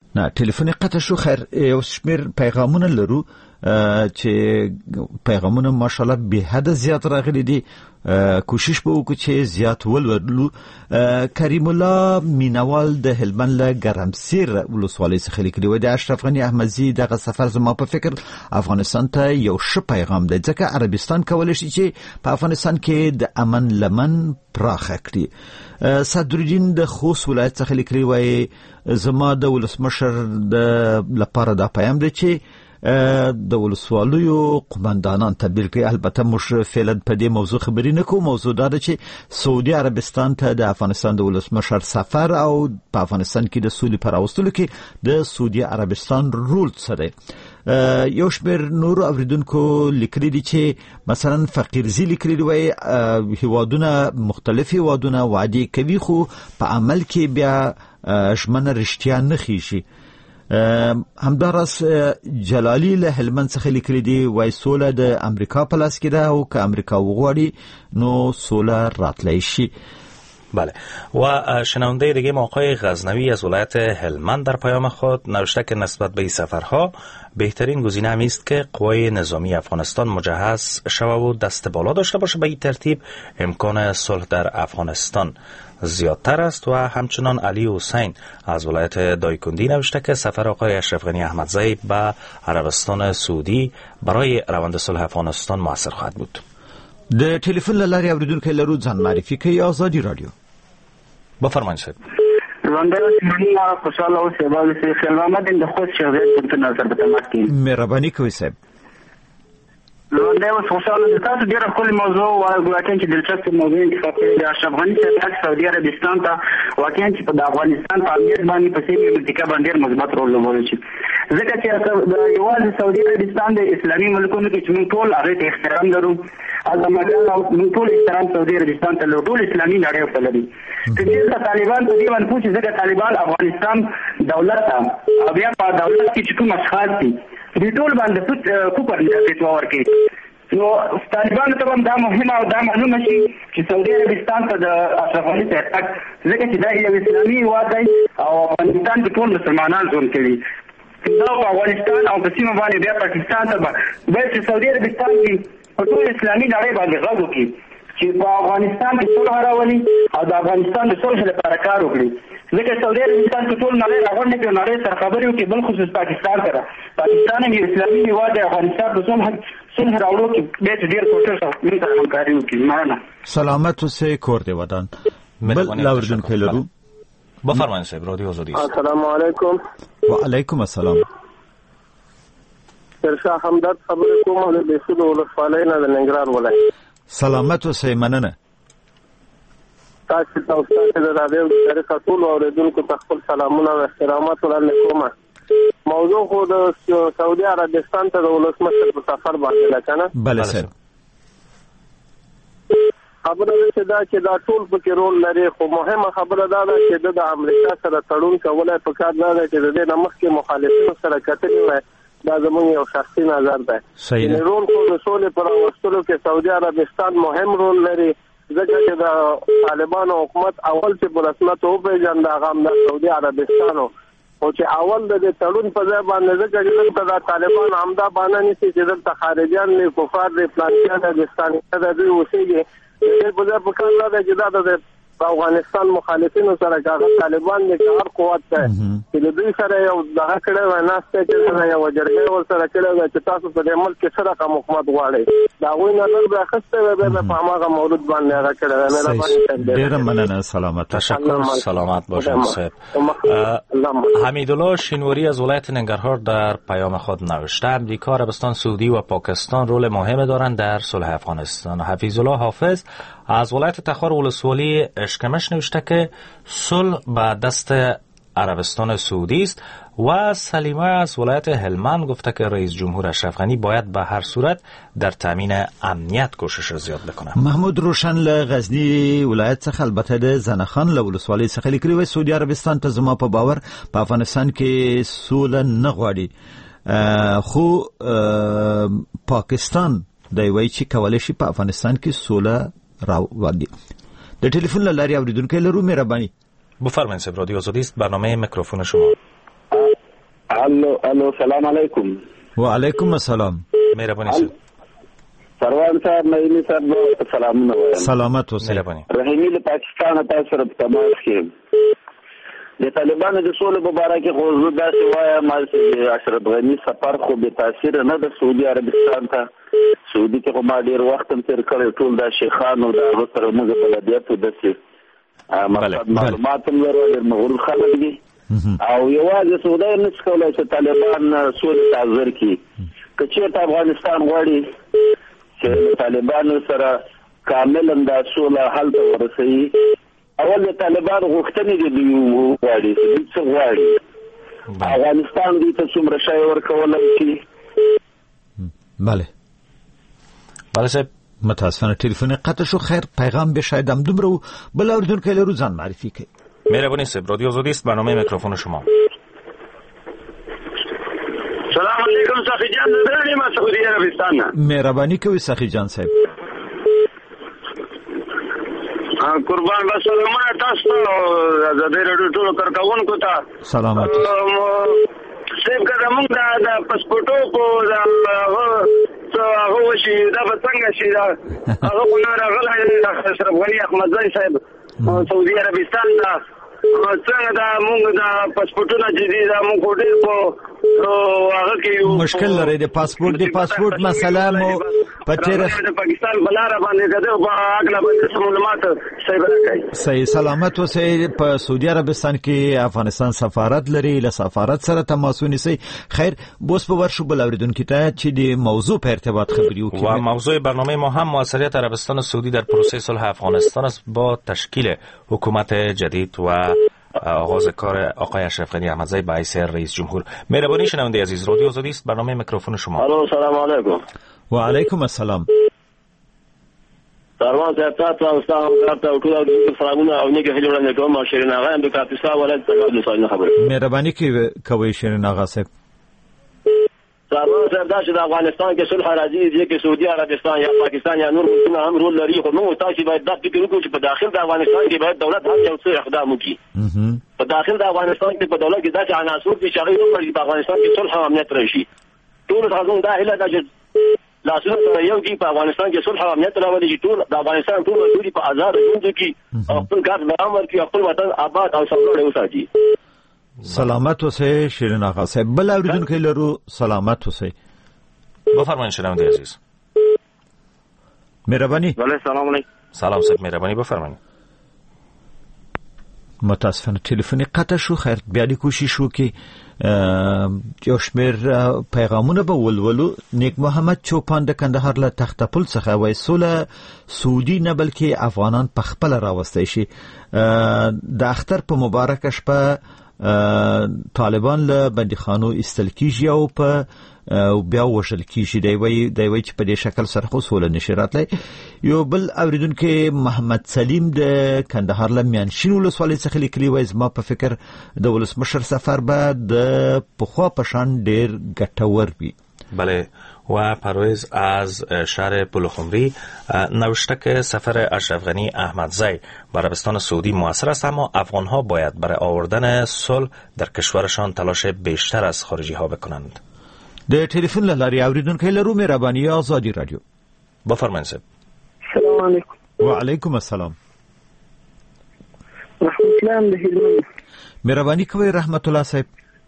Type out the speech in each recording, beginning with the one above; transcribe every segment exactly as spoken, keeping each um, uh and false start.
نه ټلیفون قطع شو. خیر یو شمیر پیغامونه لرو چې پیغامونه ماشاءالله به حد زیات راغلي دي. کوشش به وکړو چې زیات ولولو. کریم الله مینوال د هلمند له ګرمسیر ولسوالۍ څخه لیکلي و د اشرف غنی احمدزي دغه سفر زما په فکر افغانستان ته یو ښه پیغام دی، ځکه عربستان کولی شي چې په افغانستان کې د امن لمن پراخه کړي. صدرالدین د خوست ولایت څخه لیکلي وای زما د ولسمشر د لپاره دا پیغام دی چې د ولسوالیو قومندانان تبدیل کړي. البته موږ فعلا په دې موضوع خبرې نه کوو. موضوع دا ده چې سعودي عربستان ته د افغانستان د ولسمشر سفر او په افغانستان کې د سولې پر راوستلو کې د سعودي عربستان رول څه دی. یو شمیر نور اوریدونکو لیکلي دي چې مثلا فقیرزی لیکلي دی وای هیوادونه مختلف هیوادونه وعده کوي خو په عمل کې بیا ژمنه رښتیا نه خېږي. همدارس جلالی له هلمند څخه لیکلي دي وای سوله د امریکا په لاس کې ده او که امریکا وغواړي نو سوله راتلی شي. بله. و شنونده دیگه آقای غزنوی از ولایت هلمند در پیام خود نوشته که نسبت به این سفرها بهترین گزینه همی است که قوای نظامی افغانستان مجهز شود و دست بالا داشته باشه. به این ترتیب امکان صلح در افغانستان زیادتر است. و همچنان علی حسین از ولایت دایکندی نوشته که سفر آقای اشرف غنی احمدزی به عربستان سعودی برای روند صلح افغانستان موثر خواهد بود. د ټلیفون له لارې اوریدونکو لرو ځان معرفي کوي. آزادی رادیو بفرمایئ صاحب. ژوندی اوسئ، خوشحاله اوسئ، باید اوسئ. خیر محمد د خوست شخصیت په نظر په تماس کې مهرباني کوئ صاحب. ژوندی اوسئ، خوشحاله اوسئ. تاسو ډېره ښکلې موضوع واقعا چې دلچسپه موضوع انتخاب کړې د اشرف غني صاحب سعودي عربستان ته واقعا چې په افغانستان په امنیت باندې په سیمه منطقه باندې ډېر مثبت رول لوبولی شي، ځکه چې یوازې سعودي عربستان د اسلامي ملکونو کې چې موږ ټول هغې ته احترام لرو عظمتان او موږ ټول احترام سعودي عربستان ته لرو، ټول اسلامي نړۍ ورته لري. که چېرته طالبان په دې باندې پوه شي ځکه طالبان افغانستان دولت ته او بیا په دولت کې چې کوم اشخاص دي دوی ټول باندې کوپر فتوا ورکوي، نو طالبانو ته هم دا مهمه او دا معلومه شي چې سعودي عربستان ته د اشرف غني صاحب تګ ځکه چې دا یو اسلامي هېواد دی او افغانستان کې ټول مسلمانان ژوند کوي. دا په افغانستان او په سیمه باندې بیا پاکستان ته به باید چې سعودي عربستان کې په ټول اسلامي نړۍ باندې غږ وکړي چې په افغانستان کې صلح راولي او د افغانستان د صلح لپاره کار وکړي، ځکه سعودي عربستان کې ټول نړۍ راغونډه کړي او نړۍ سره خبرې وکړي، بالخصوص پاکستان سره. پاکستان هم یو اسلامي هېواد دی، افغانستان په صلح صلح راوړو کې باید ډېر کوشش او همکاري وکړي. مننه. سلامت اوسئ، کور دې ودان. بل لاوردونکو لرو. بفرمایئ صاحب، رادیو آزادی است. السلام علیکم. و علیکم السلام. شاه همدرد خبرې کوم د بیسود ولسوالۍ نه د ننګرهار ولایت. سلامت اوسئ، مننه. تاسو ته او تاسو د رادیو طریقه ټول اوریدونکو ته خپل سلامونه او احترامات وړاندې کوم. موضوع خو د سعودي عربستان ته د ولسمشر په سفر باندې ده کنه؟ بله صاحب. خبره ده چې دا چې دا ټول پکې رول لري، خو مهمه خبره دا ده چې د امریکا سره تړون کولای پکار دا ده چې د دې نه مخکې مخالفینو سره کتلي وای. دا زموږ یو شخصي نظر دی. صحیح ده. رول خو د سولې پر راوستلو کې سعودي عربستان مهم رول لري، ځکه چې د طالبانو حکومت اول چې په رسمیت وپېژنده هغه هم د سعودي عربستان و، او چې اول د دې تړون په ځای باندې ځکه چې دلته د طالبان همدا بهانه نیسي چې دلته خارجیان دي، کفار دي، پلانچیان دي، دستانیان دي، دوی اوسېږي. دې په ځای په کار دا دی چې دا د افغانستان مخالفینو سره هغه طالبان دي که هر قوت دی چې د دوی سره یو دغه کړی وای، ناستی کړې وای، یوه جرګۍ ورسره کړې وای چې تاسو په دې ملک کې څه رقم حکومت غواړئ، د هغوی نظر به اخیستی وای، بیا به په هماغه مورد باندې هغه کړی وای. ډېره مننه. سلامت. تشکر. سلامت باشید صاحب. حمیدالله شینواری از ولایت ننگرهار در پیام خود نوشته امریکا، عربستان سعودی و پاکستان رول مهمی دارند در صلح افغانستان. حفیظ الله حافظ از ولایت تخار ولسوالی اشکمش نوشته که صلح به دست عربستان سعودی است. و سلیمه از ولایت هلمند گفته که رئیس جمهور اشرف غنی باید به هر صورت در تامین امنیت کوشش را زیاد بکنه. محمود روشن له غزنی ولایت څخه البته د زنخان له ولسوالۍ څخه لیکلي وای سعودي عربستان ته زما په باور په افغانستان کې سوله نه غواړي، خو پاکستان دی وای چې کولای شي په افغانستان کې سوله راوړي. د ټلیفون له لارې اوریدونکو لرو. مهرباني. بفرمایید صاحب، رادیو آزادی است، برنامه میکروفون شما. الو الو سلام علیکم. وعلیکم السلام. مهرباني صاحب. سروان صاحب مېنی صاحب سلامونه وایم. سلامت اوسئ. مهرباني. رحیمی له پاکستان تاسو سره په تماس کې د طالبانو د سولې په اړه کې خو زه داسې وایم چې اشرف غني سفر خو به تاثیر نه د سعودي عربستان ته سعودي کې خو ما ډیر وخت هم تیر کړی ټول د شیخانو د هغه سره موږ بلدیاتو داسې مقصد معلومات هم لرو ډېر مغرور خلک دي او یوازې سعودي نشي کولی چې طالبان سولې ته حاضر کړي که چېرته افغانستان غواړي چې طالبانو سره کاملا د سوله حل ته ورسوي اول د طالبان غوښتنې دي دوی غواړي چې څه غواړي افغانستان دوی ته څومره شی ورکولی شي. بله بله صاحب متاسفانه تلفن قطع شو. خیر پیغام به شاید هم دومره و بل اوریدونکی لرو ځان معرفي کړئ. مهرباني صاحب رادیو آزادی است برنامه میکروفون شما. سلام علیکم سخی جان درنی ما سعودی عربستان. مهرباني کوي سخی جان صاحب. قربان بسلامونه تاسو ته د دې رډو ټولو کارکونکو ته سلامات. سیب کړه موږ د پاسپورتو کو دا هغه هغه وشي دا به څنګه شي دا هغه کو نه راغلی اشرف غني احمدزی صاحب سعودي عربستان ته څنګه دا موږ د پاسپورتونو جدي دا موږ ډېر په هغه کې مشکل لري د پاسپورت د پاسپورت مسله مو پچره د پاکستان بلاره باندې کده په اګلا باندې معلومات صحیح راکړي. صحیح سلامت اوسئ. په سعودي عربستان کې افغانستان سفارت لري له سفارت سره تماس ونیسئ. خیر بوس په ورشو بل اوریدونکو ته چې د موضوع په ارتباط خبري وکړي و موضوع برنامه ما هم موثریت عربستان سعودی در پروسه صلح افغانستان است با تشکیل حکومت جدید و آغاز کار آقای اشرف غنی احمدزی به حیث رئیس جمهور. مهربانی شنونده عزیز رادیو آزادی است برنامه میکروفون شما. الو سلام علیکم. و علیکم السلام. سروان صاحب تاسو او تاسو ته ټول د فرامونه او نه کې هلوړنه کوم او شیرین اغا هم د کاپیسا ولایت څخه د سوال خبره. مهرباني کوي شیرین اغا صاحب. سروان صاحب دا چې د افغانستان کې صلح راځي چې کې سعودي عربستان یا پاکستان یا نور ملکونه هم رول لري خو نو تاسو باید دا فکر وکړئ چې په داخل د افغانستان کې باید دولت هم یو څه اقدام وکړي. په داخل د افغانستان کې په دولت کې داسې عناصر دي چې هغه وکړي په افغانستان کې صلح او امنیت راشي. ټول ځان دا اله د لاسونه سره یو کې په افغانستان کې صلح او امنیت راولي چې ټول د افغانستان ټول ټول په آزاد ژوند کې خپل کار دوام ورکړي خپل وطن آباد او سرلوړی وساتي. سلامت اوسئ شیرین آقا صاحب. بل اوریدونکو لرو سلامت اوسئ. بفرمایید شنونده عزیز. مهربانی. بله سلام علیکم. سلام صاحب مهربانی بفرمایید. متاسفانه تلفن قطع شو. خیر بیا د کوشش وکي یو شمیر پیغامونه به ولولو. نیک محمد چوپان د کندهار له تختپل څخه وای سوله سعودي نه بلکې افغانان په خپل راوستي شي. د اختر په مبارک شپه طالبان له بندیخانو استل کیږي او په او بیا وشل کیږي. دی وی دی وی چې په دې شکل سره خو سوله نشي راتلی. یو بل اوریدونکو محمد سلیم د کندهار له میانشین ولسوالۍ څخه لیکلي وای زما په فکر د ولسمشر سفر به د پخوا په شان ډیر ګټور وي. بله و پرویز از شهر پلخمری نوشته که سفر اشرف غنی احمدزی به عربستان سعودی موثر است اما افغان ها باید برای آوردن صلح در کشورشان تلاش بیشتر از خارجی ها بکنند. د ټلیفون له لارې اوریدونکو لرو مهرباني آزادی رادیو. بفرمایید صاحب. السلام علیکم. و علیکم السلام. رحمت الله هلمند. مهرباني کوي رحمت الله صاحب.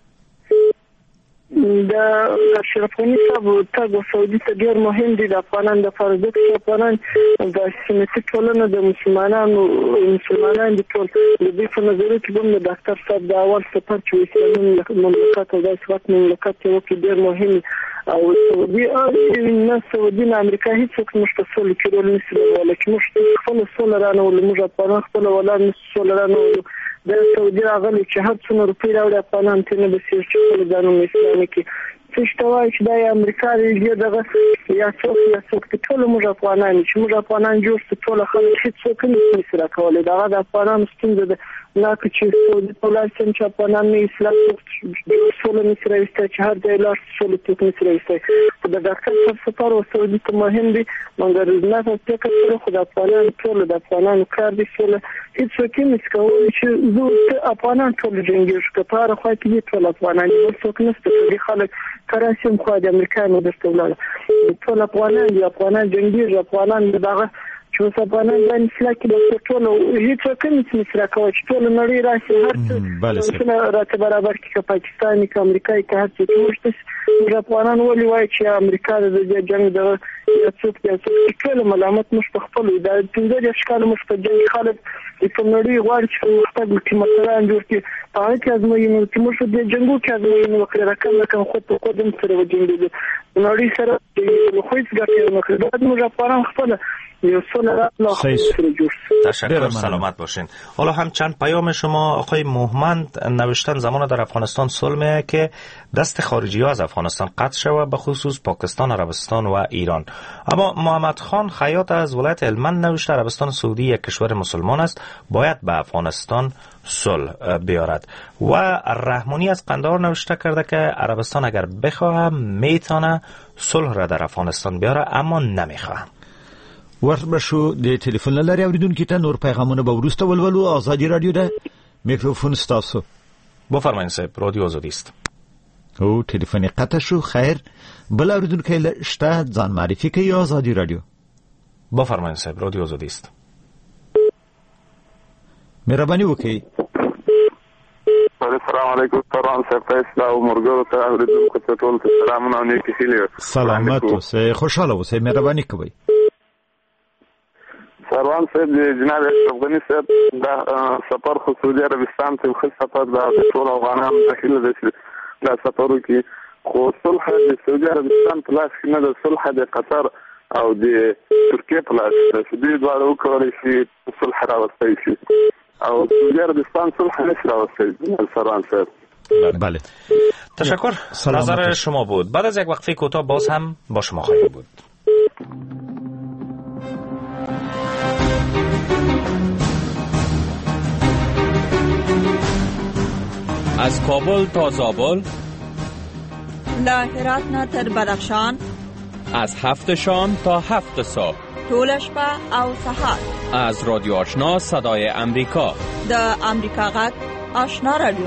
د اشرف غني صاحب تګ سعودي ته ډیر مهم دي. د افغانانو د فرض کې افغانان د سیمتي ټولنه د مسلمانانو مسلمانان دي ټول د دې په نظر کې کوم د ډاکټر صاحب د اول سفر چې اسلامي مملکت او د اسلام مملکت یو کې ډیر مهم او سعودي نه سعودي نه امریکا هیڅ مشتسل کېدل نشي ولې چې مشتسل خپل سولرانه ول موږ په خپل ولر سولرانه د سعودي راغلي چې هر څونه روپی راوړي افغانان ته نه بسیر چې د قانون اسلامي کې څه شتوای چې د امریکا ریږي دغه یا څوک یا څوک ټول موږ افغانان چې موږ افغانان جوړ ټول خلک هیڅ څوک نه سره کولای دا د افغانان ستونزه ده نه چې سعودي په لار چې افغانان نه اسلام سوله نشي راوستای چې هر ځای لاړ شي سوله څوک نشي راوستای. خو د ډاکټر صاحب سفر او سعودي ته مهم دی، مګر نه په فکر سره خو د افغانانو ټول د افغانانو کار دی سوله هیڅوک یې نشي کولی چې زه افغانان ټول جنګیږي که په هره خوا کې دي ټول افغانان دي، بل څوک نشته. دې خلک کراسي خوا د امریکا نه درته ولاړه ټول افغانان دي، افغانان جنګیږي، افغانان دغه چې اوس افغانان باندې اصلاح کړي د ټولو هیڅوک نشي اصلاح کولی چې ټول نړۍ راشي هر څه راته برابر کړي، که پاکستان که امریکا که هر څه ورشته. موږ افغانان ولې وایي چې امریکا د دې جنګ د یا څوک یا څوک ټول ملامت موږ په خپلو دا پنځه دېرش کاله موږ په جنګ خلک په نړۍ غواړي چې پرمختګ وکړي، مشران جوړ کړي، په هغه کې ازموینې وکړي. موږ په دې جنګو کې ازموینې وکړې رقم رقم خود په خود هم سره وجنګېدو نړۍ سره خو هېڅ ګټه یې ونه کړې. باید موږ افغانان خپله تشکر، سلامت باشین. حالا هم چند پیام شما آقای موهمند نوشتن زمان در افغانستان صلح که دست خارجی ها از افغانستان قطع شود، به خصوص پاکستان، عربستان و ایران. اما محمد خان خیاط از ولایت هلمند نوشته عربستان سعودی یک کشور مسلمان است، باید به افغانستان صلح بیارد. و رحمانی از قندهار نوشته کرده که عربستان اگر بخواه میتونه صلح را در افغانستان بیاره اما نمیخواه. وربشو د ټلیفون لاري اوریدونکو ته نور پیغامونه به ورسته ولولو. آزادی رادیو ده، میکروفون ستاسو. بفرمایید صاحب، رادیو آزادی است. او ټلیفون قطع شو. خیر، بل اوریدونکو لشته ځان معرفي کوي. آزادی رادیو. بفرمایید صاحب، رادیو آزادی است. مهرباني وکړئ. السلام علیکم تران صاحب، تاسو مرګو ته اوریدونکو ته ټول سلامونه او نیکی هیله. سلامات اوسئ، خوشاله اوسئ، مهرباني کوئ. سروان صاحب جناب افغاني صاحب دا سفر خو سعودي عربستان ته خو سفر دا ټول افغانان داخله دي دا سفرو کې خو صلح د سعودي عربستان په لاس کې نه د صلح د قطر او د ترکیه په لاس کې دي. دوه وکړي چې صلح راوستي شي او سعودي عربستان صلح نشي راوستي. سروان صاحب بله، تشکر. نظر شما بود. بعد از یک وقفه کوتاه باز هم با شما خواهیم بود. از کابل تا زابل، له هرات نه تر بدخشان، از هفت شام تا هفت صبح، ټول شپه او سهار. از رادیو آشنا صدای امریکا، د امریکا غږ آشنا رادیو.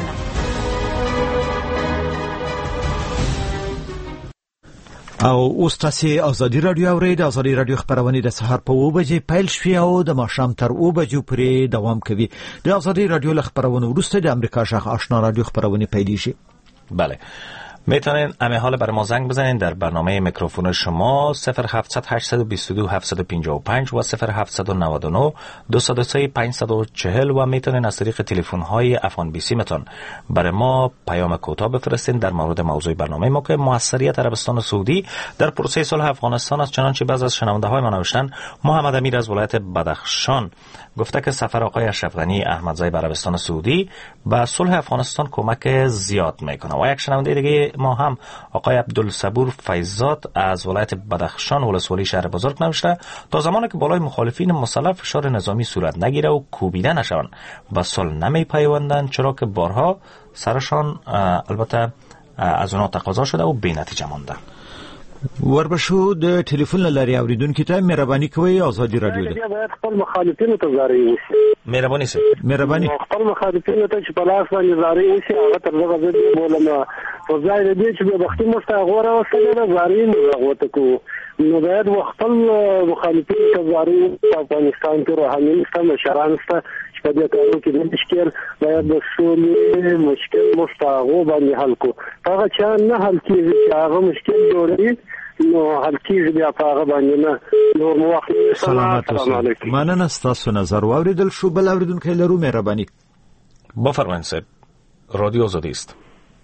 او اوس تاسو آزادی رادیو اورئ. د آزادی رادیو خبرونه د سهار په اوه بجې پیل شوې او د ماښام تر اوه بجو پورې دوام کوي. د آزادی رادیو له خبرونو وروسته د امریکا غږ آشنا رادیو خبرونه پیل شي. بله، میتونین همه حال بر ما زنگ بزنین در برنامه میکروفون شما صفر هفتصد هشتصد و بیست و دو هفتصد و پنجاه و پنج و صفر هفتصد و نود و نه دویست و سه پانصد و چهل و میتونین از طریق تلفن های افغان بی سی متون برای ما پیام کوتاه بفرستین در مورد موضوع برنامه ما که موثریت عربستان سعودی در پروسه صلح افغانستان است. چنانچه بعضی از شنونده های ما نوشتن. محمد امیر از ولایت بدخشان گفته که سفر آقای اشرف غنی احمدزی به عربستان سعودی به صلح افغانستان کمک زیاد میکنه. و یک شنونده دیگه ما هم آقای عبدالصبور فیضزاد از ولایت بدخشان ولسوالی شهر بزرگ نوشته تا زمانی که بالای مخالفین مسلح فشار نظامی صورت نگیره و کوبیده نشوند به صلح نمی پیوندند، چرا که بارها سرشان البته از اونا تقاضا شده و بی نتیجه مانده. وربشو د ټلیفون لاري اوریدونکو ته مهرباني کوئ. آزادی رادیو ده. باید خپل مخالفینو ته زاري وشي. مهرباني سي مهرباني خپل مخالفینو ته چې په لاس باندې زاري وشي هغه تر دغه ځای بولم په ځای دې چې به وختي مشته غوړه وسله زاري نه غوته کو نو باید خپل مخالفینو ته زاري په افغانستان کې روحاني ستاسو مشران ستاسو چې په دې کارو کې د مشکل باید د سولې مشکل مشتاغو باندې حل کو. هغه چې نه حل کیږي چې هغه مشکل جوړي نو حل کیږي بیا په هغه باندې نه نور موخه. سلامات اوسئ. مننه ستاسو نظر واوریدل شو. بل اوریدونکو لرو مهرباني. بفرمایید صاحب، رادیو آزادی است.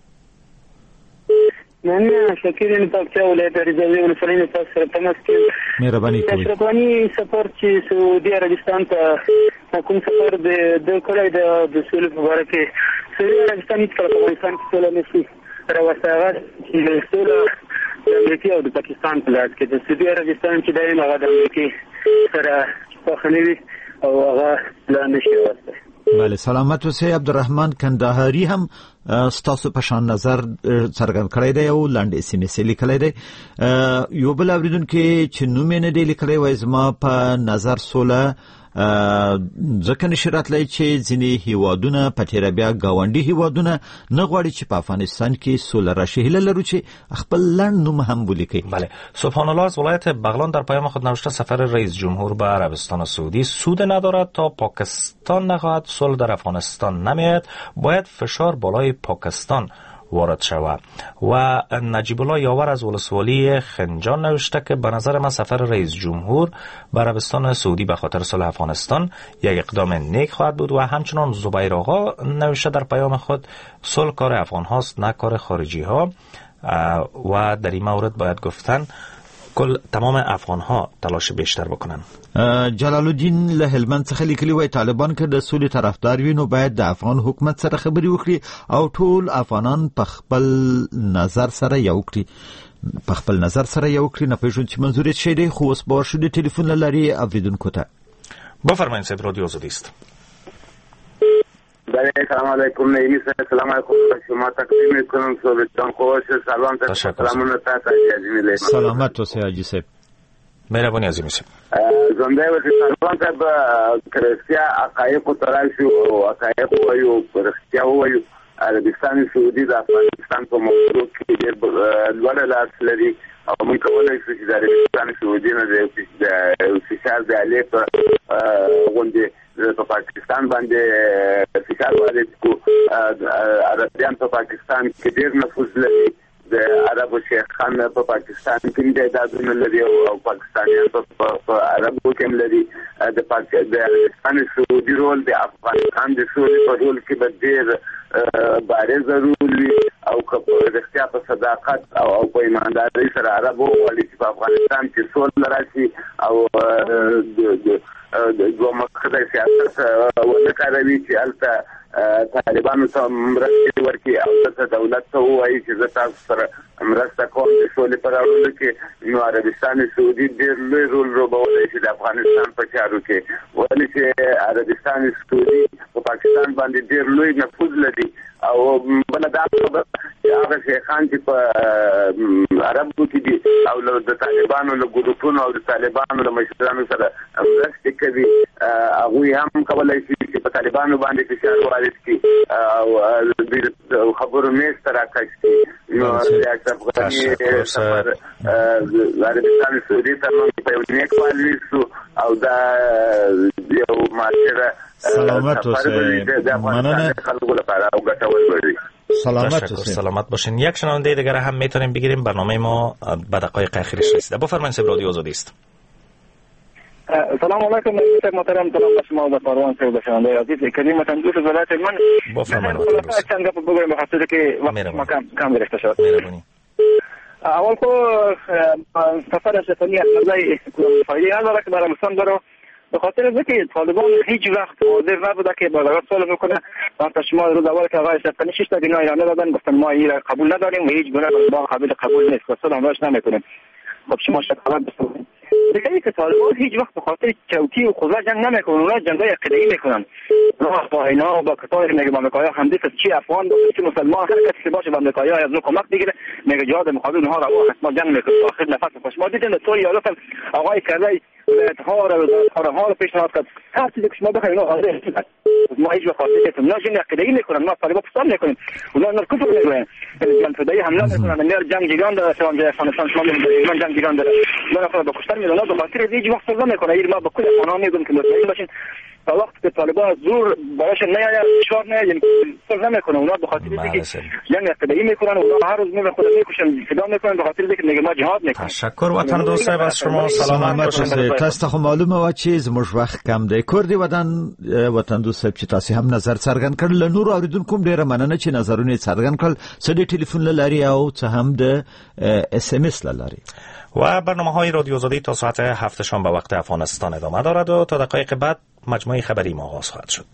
من شکر پاکستان ولایت رضاوی ولسوالی تاسو سره تماس کې مهرباني کوئ. افغاني سفر چې سعودي عربستان ته کوم سفر د د کولای د رسول مبارک سعودي عربستان ته افغانستان کې ټول نشي راوستاغه چې ټول د امریکا او د پاکستان په لار کې د سعودي عربستان چې دایمه غواړي د امریکا سره په خنوي او هغه لا نشي واسطه. بله، سلامت اوسئ. عبدالرحمن کندهاری هم ستاسو په شان نظر څرګند کړی دی او لاندې اس ام اس لیکلی دی. یو بل اوریدونکو چې نوم یې نه دی لیکلی وایي زما په نظر سوله ځکه نشي راتلی چې ځینې هیوادونه په تیره بیا ګاونډي هیوادونه نه غواړي چې په افغانستان کې سوله راشي. هیله لرو چې خپل لنډ نوم هم ولیکئ. بله. سبحان الله از ولایت بغلان در پیام خود نوشته سفر رئیس جمهور به عربستان سعودی سود ندارد تا پاکستان نخواهد صلح در افغانستان نمیاد، باید فشار بالای پاکستان وارد شود. و نجیب الله یاور از ولسوالی خنجان نوشته که به نظر من سفر رئیس جمهور به عربستان سعودی به خاطر صلح افغانستان یک اقدام نیک خواهد بود. و همچنان زبیر آقا نوشته در پیام خود صلح کار افغان هاست نه کار خارجی ها و در این مورد باید گفتن کل تمام افغان ها تلاش بیشتر بکنن. جلال الدین له هلمند څخه لیکلی وای طالبان که د سولې طرفدار وي نو باید د افغان حکومت سره خبرې وکړي او ټول افغانان په خپل نظر سره یو کړي په خپل نظر سره یو کړي. نه پېژنم چې منظور یې څه دی، خو اوس به ورشو د ټلیفون له لارې اوریدونکو ته. بفرمایید صاحب، رادیو آزادی است. بله، سلام علیکم. نعیمی صاحب سلام علیکم شما تقدیم میکنم. صبحتان خوش. سلام تا سلامونه تا عزیزی له سلامت اوسه حاجی صاحب. مهربانی عزیزی صاحب. زنده و سلام صاحب کرستیا عقایق او تراشو او عقایق او یو کرستیا او یو عربستان سعودي د افغانستان په موضوع کې ډېر لوړ لاس لري او موږ کولای شو چې د عربستان سعودي نه د فشار د علی په غونډه په پاکستان باندې فشار وارد کو. عربیان په پاکستان کې ډېر نفوذ لري. د عربو شیخان په پاکستان کې د دادونه لري او پاکستانیان په عربو کې لري. د پاکستان سعودي رول د افغانستان د سعودي په رول کې به ډېر بارز ضروري او که په رښتیا په صداقت او په ایماندارۍ سره عربو غواړي چې په افغانستان کې سوله راشي او د دوه مخه سیاست ونه کاروي چې هلته طالبانو ته مرستې ورکړي او ته دولت ته ووایي چې زه تاسو سره مرسته کوم د سولې په راوړلو کې. نو عربستان سعودي ډېر لوی رول لوبولی شي د افغانستان په چارو کې، ولې چې عربستان سعودي په پاکستان باندې ډېر لوی نفوذ لري. او بله دا خبره چې هغه شیخان چې په عربو کې دي او د طالبانو له ګروپونو او د طالبانو له مشرانو سره مرستې کوي، هغوی هم کولی شي چې په طالبانو باندې فشار وارد کړي او خبرو میز ته راکش کړي. نو د افغاني سفر عربستان سعودي ته موږ په یو نیک پال شو او دا یو معاشره سلامت اوسه. مننه. سلامت اوسه. سلامت باشین. یک شنونده دیگر هم میتونیم بگیریم. برنامه ما به دقایق اخیرش رسیده. بفرمایید صاحب، رادیو آزادی است. سلام علیکم محترم. سلام به شما و پروان صاحب و شنونده عزیز کریم. تندوس ولایت من. بفرمایید. څنګه په بګوي مخاطره کې وخت کم کم گرفته شد. مهربانی. اول خو سفر سفری اصلی فایده نداره که برای مسلمان برو به خاطر اینکه طالبان هیچ وقت حاضر نبوده که با دولت صلح بکنه. وقتی شما روز اول که آقای اشرفی شش تا دینا ایران دادن گفتن ما این قبول نداریم و هیچ گونه با قابل قبول نیست و صلح همراهش نمیکنیم. خب شما شکایت بکنید. دیگه که طالبان هیچ وقت به خاطر چوکی و خوزه جنگ نمیکنن، اونا جنگای عقیده‌ای میکنن. راه با اینا و با کسایی میگه با آمریکایی‌ها همدیگه چی افغان باشه چی مسلمان هر کسی باشه با آمریکایی‌ها از اون کمک بگیره میگه جهاد مقابل اونها رو ما جنگ میکنیم. آخر نفس خوش ما دیدیم تو یالوف آقای کردی ها رو ها رو پیشنهاد کرد هر چیزی که شما بخواید اونا حاضر هستن. ما هیچ وقت خاطر اونا جنگ عقیده‌ای میکنن، ما طالبان پسند میکنیم. اونا نر کفر میگن جنگ فدایی حمله میکنن. میار جنگ جیگان داره شما جای افغانستان شما میگن جنگ جیگان داره. من افراد به کشتن میدونن به خاطر هیچ وقت صلح نمیکنه. این ما به کل افغان‌ها میگیم که مطمئن باشین تا وقتی که طالبان زور باشه نیاید فشار نیاید یعنی صلح نمیکنه. اونا به خاطر اینکه جنگ عقیده‌ای میکنن، اونا هر روز میره خود میکشن فدا میکنن به خاطر اینکه میگه ما جهاد میکنیم. تشکر وطن دوست صاحب از شما. سلامت باشید. تاسو خو معلومه و چې زموږ وخت کم دی. کوردی وطن وطن دوست صاحب چې تاسو هم نظر څرګند کړل. له نور اوریدونکو ډیره مننه چې نظرونه څرګند کړل. سړي ټلیفون لاري او څه هم د اس ام اس لاري. و برنامه های رادیو آزادی تا ساعت هفت شام به وقت افغانستان ادامه دارد و تا دقایق بعد مجموعه خبری ما آغاز خواهد شد.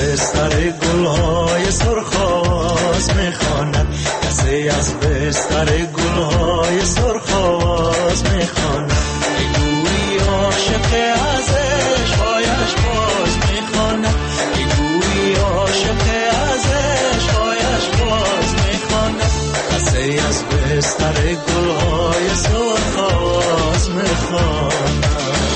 بستر گلهای سرخ آواز میخواند، کسی از بستر گلهای سرخ آواز میخواند. گویی عاشق از عشقایش باز میخواند، گویی عاشق از عشقایش باز میخواند. کسی از بستر گلهای سرخ آواز میخواند.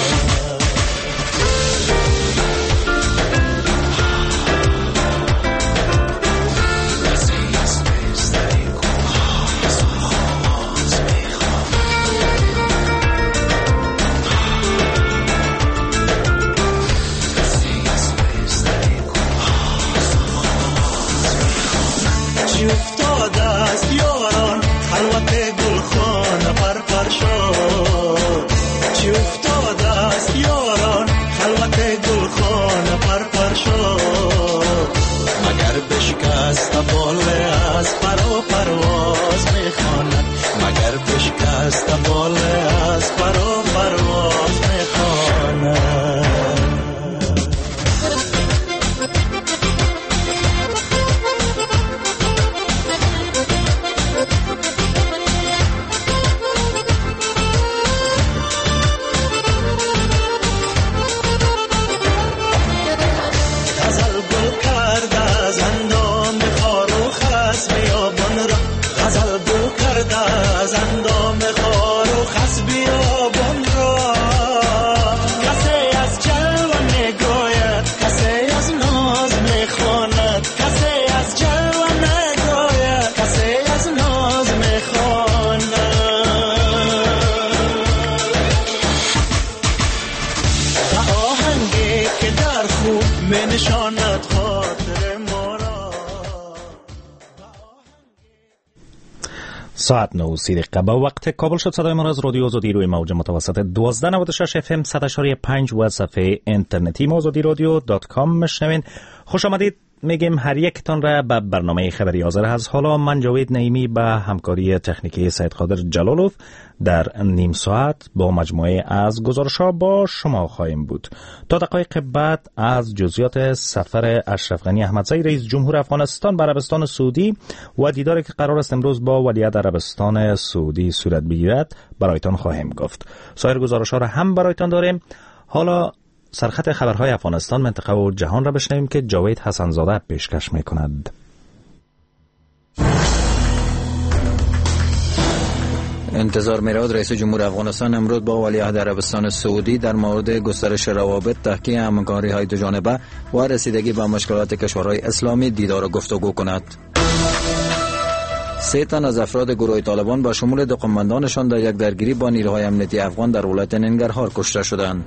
ساعت نه و سی دقیقه به وقت کابل شد. صدای ما را از رادیو آزادی روی موج متوسط دوازده نود و شش اف ام صد و شش و پنج و صفحه اینترنتی آزادی رادیو دات کام میشنوین. خوش آمدید میگیم هر یکتان را به برنامه خبری حاضر از حالا. من جاوید نعیمی به همکاری تکنیکی سید قادر جلالوف در نیم ساعت با مجموعه از گزارش‌ها با شما خواهیم بود. تا دقایق بعد از جزئیات سفر اشرف غنی احمدزی رئیس جمهور افغانستان به عربستان سعودی و دیداری که قرار است امروز با ولیعهد عربستان سعودی صورت بگیرد برایتان خواهیم گفت. سایر گزارش‌ها را هم برایتان داریم. حالا سرخط خبرهای افغانستان، منطقه و جهان را بشنویم که جاوید حسنزاده پیشکش می‌کند. انتظار می‌رود رئیس جمهور افغانستان امروز با ولیعهد عربستان سعودی در مورد گسترش روابط، تحقیق همکاری‌های دوجانبه و رسیدگی به مشکلات کشورهای اسلامی دیدار و گفتگو کند. سه تن از افراد گروه طالبان با شمول دو قماندانشان در یک درگیری با نیروهای امنیتی افغان در ولایت ننگرهار کشته شدند.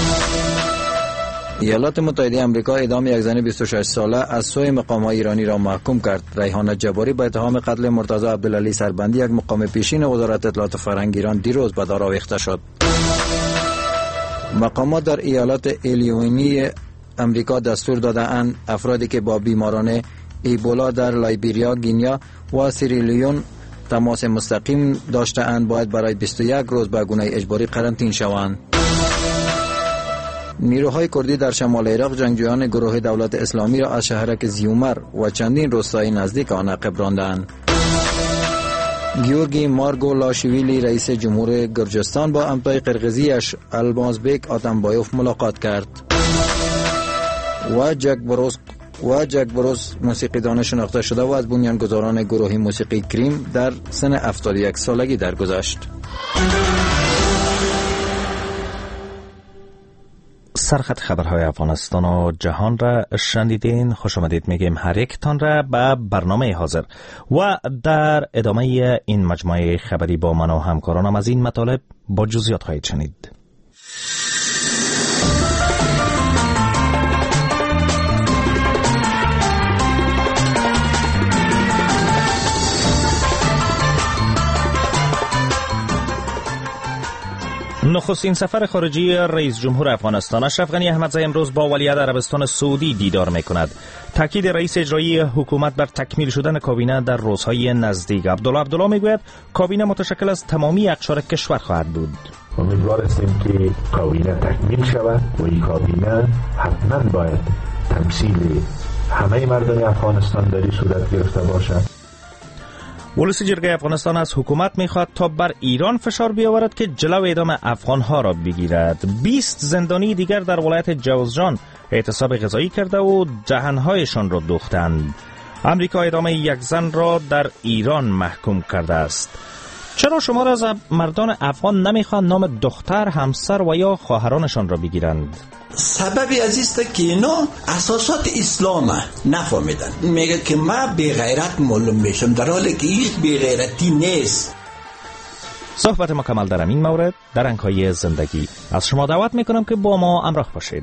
ایالات متحده آمریکا اعدام یک زن بیست و شش ساله از سوی مقام‌های ایرانی را محکوم کرد. ریحانه جباری به اتهام قتل مرتضی عبدالعلی سربندی، یک مقام پیشین وزارت اطلاعات فرهنگ ایران، دیروز به دار آویخته شد. مقامات در ایالات ایلیوینی آمریکا دستور داده‌اند افرادی که با بیماران ایبولا در لایبریا، گینیا و سیرالیون تماس مستقیم داشته‌اند باید برای بیست و یک روز به گونه اجباری قرنطینه شوند. نیروهای کردی در شمال عراق جنگجویان گروه دولت اسلامی را از شهرک زیومر و چندین روستای نزدیک آن عقب راندند. گیورگی مارگولاشویلی رئیس جمهور گرجستان با همتای قرقیزیش المازبک آتمبایوف ملاقات کرد. و جک بروس و جک بروس موسیقیدان شناخته شده و از بنیانگذاران گروه موسیقی کریم در سن هفتاد و یک سالگی درگذشت. سرخط خبرهای افغانستان و جهان را شنیدین. خوش آمدید میگیم هر یکتان را به برنامه حاضر و در ادامه این مجموعه خبری با من و همکارانم از این مطالب با جزئیات خواهید شنید. نخستین سفر خارجی رئیس جمهور افغانستان اشرف غنی احمدزی امروز با ولیعهد عربستان سعودی دیدار میکند. تاکید رئیس اجرایی حکومت بر تکمیل شدن کابینه در روزهای نزدیک. عبدالله عبدالله میگوید کابینه متشکل از تمامی اقشار کشور خواهد بود. امیدوار هستیم که کابینه تکمیل شود و این کابینه حتما باید تمثیل همه مردم افغانستان در این صورت گرفته باشد. ولسی جرگه افغانستان از حکومت میخواد تا بر ایران فشار بیاورد که جلو اعدام افغانها را بگیرد. بیست زندانی دیگر در ولایت جوزجان اعتصاب غذایی کرده و دهنهایشان را دوختند. امریکا اعدام یک زن را در ایران محکوم کرده است. چرا شما از مردان افغان نمیخوان نام دختر، همسر و یا خواهرانشان را بگیرند؟ سببی از است که اینا اساسات اسلام نفهمیدن. میگه که ما بی غیرت معلوم میشم، در حالی که هیچ بی غیرتی نیست. صحبت مکمل در این مورد در انکای زندگی. از شما دعوت میکنم که با ما همراه باشید.